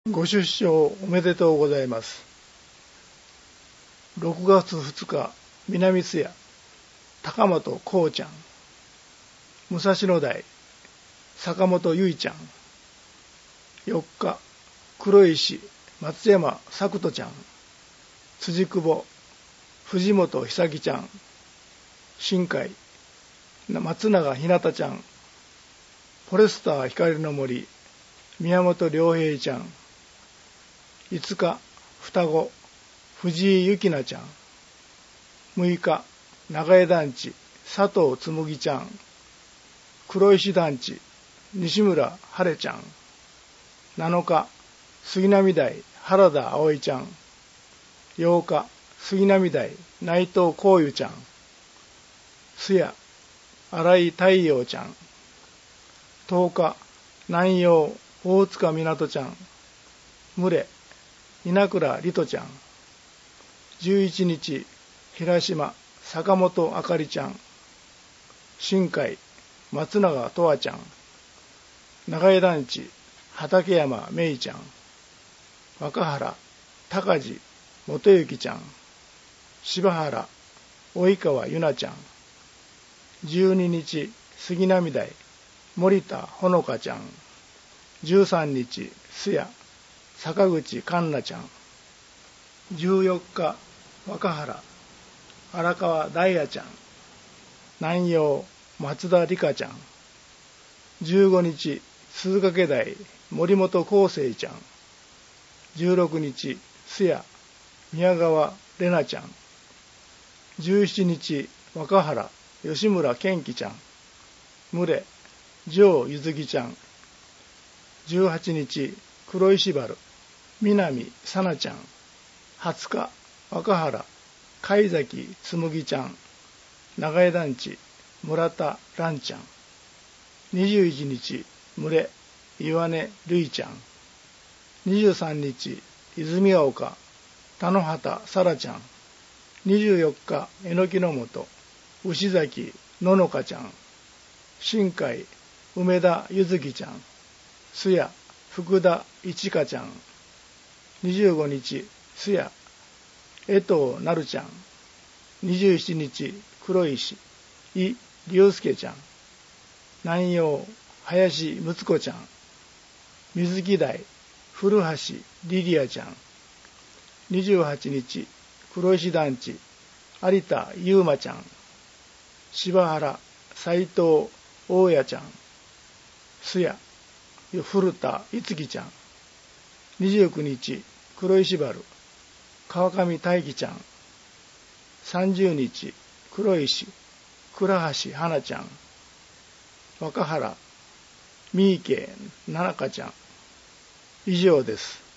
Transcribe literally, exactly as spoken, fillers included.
ご出生おめでとうございます。ろくがつふつか、南津屋、高本こうちゃん、武蔵野台、坂本ゆいちゃん。よっか、黒石、松山さくとちゃん、辻久保、藤本久樹ちゃん、新海、松永ひなたちゃん、フォレスター光の森、宮本良平ちゃん。いつか、双子、藤井ゆきなちゃん。むいか、長江団地、佐藤つむぎちゃん。黒石団地、西村はれちゃん。なのか、杉並台、原田葵ちゃん。ようか、杉並台、内藤こうゆちゃん。すや、新井太陽ちゃん。とおか、南陽、大塚湊ちゃん。むれ、稲倉里斗ちゃん。じゅういちにち、平島、坂本あかりちゃん。新海、松永とわちゃん。長江団地、畠山めいちゃん。若原、高地、元幸ちゃん。柴原、及川ゆなちゃん。じゅうににち、杉並台、森田ほのかちゃん。じゅうさんにち、須谷、坂口環奈ちゃん。じゅうよっか、若原、荒川大也ちゃん。南陽、松田理香ちゃん。じゅうごにち、鈴掛台、森本康生ちゃん。じゅうろくにち、須谷、宮川玲奈ちゃん。じゅうしちにち、若原、吉村健樹ちゃん。牟礼、城ゆずきちゃん。じゅうはちにち、黒石原、南さなちゃん。はつか、若原、貝崎つむぎちゃん。長江団地、村田蘭ちゃん。にじゅういちにち、牟礼、岩根るいちゃん。にじゅうさんにち、泉ヶ丘、田野畑さらちゃん。にじゅうよっか、えのきのもと、牛崎ののかちゃん。新海、梅田ゆずきちゃん。須谷、福田いちかちゃん。にじゅうごにち、須谷、江藤なるちゃん。にじゅうしちにち、黒石、井龍介ちゃん。南陽、林睦子ちゃん。水木台、古橋リリアちゃん。にじゅうはちにち、黒石団地、有田優馬ちゃん。柴原、斉藤大也ちゃん。須谷、古田いつきちゃん。にじゅうくにち、黒石原、川上大輝ちゃん。さんじゅうにち、黒石、倉橋花ちゃん。若原、三池奈々香ちゃん。以上です。